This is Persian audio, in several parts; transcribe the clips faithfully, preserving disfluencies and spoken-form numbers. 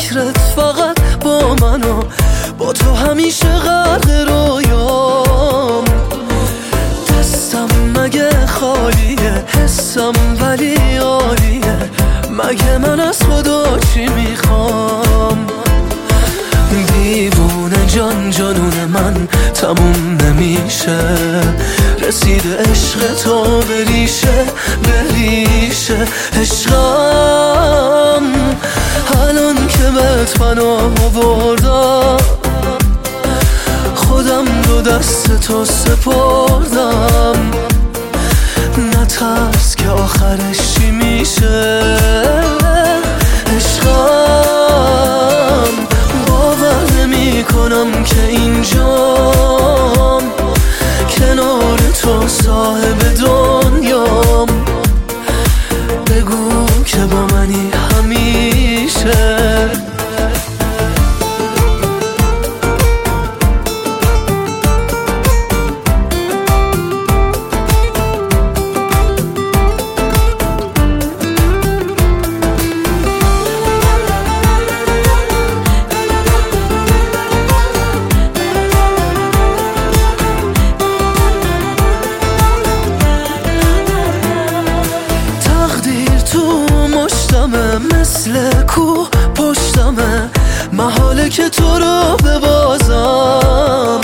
فکرت فقط با من و با تو همیشه غرق رویام. دستم مگه خالیه، حسم ولی عالیه، مگه من از خدا چی میخوام؟ دیوونه جان جانون من تموم نمیشه، رسیده عشق تو بریشه بریشه. عشقم الان که بهت پناه آوردم، خودم رو دست تو سپردم. نترس که آخرش چی میشه. عشقم باور نمی کنم که اینجام، کنار تو صاحب دنیام. بگو که با منی همیشه. مثل کوه پشتمه، محاله که تو رو ببازم.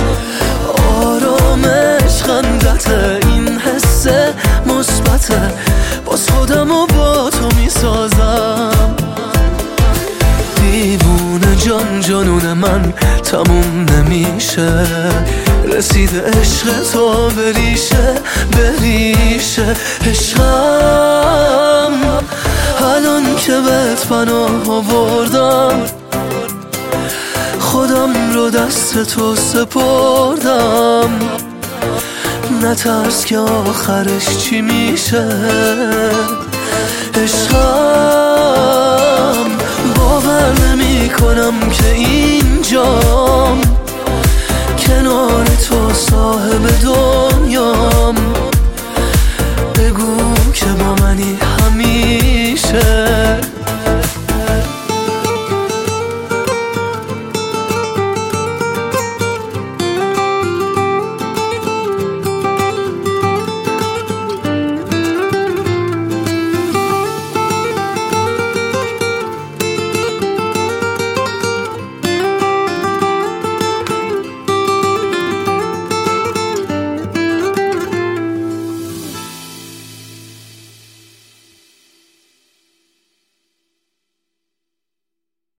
آرامش خندته، این حس مثبته، باز خودم و با تو میسازم. دیوونه جان جانون من تموم نمیشه، رسیده عشق تو بریشه بریشه. عشقم الان که بهت پناه آوردم، خودم رو دست تو سپردم. نترس که آخرش چی میشه. عشقم باور نمی کنم که اینجام، کنار تو صاحب دنیا.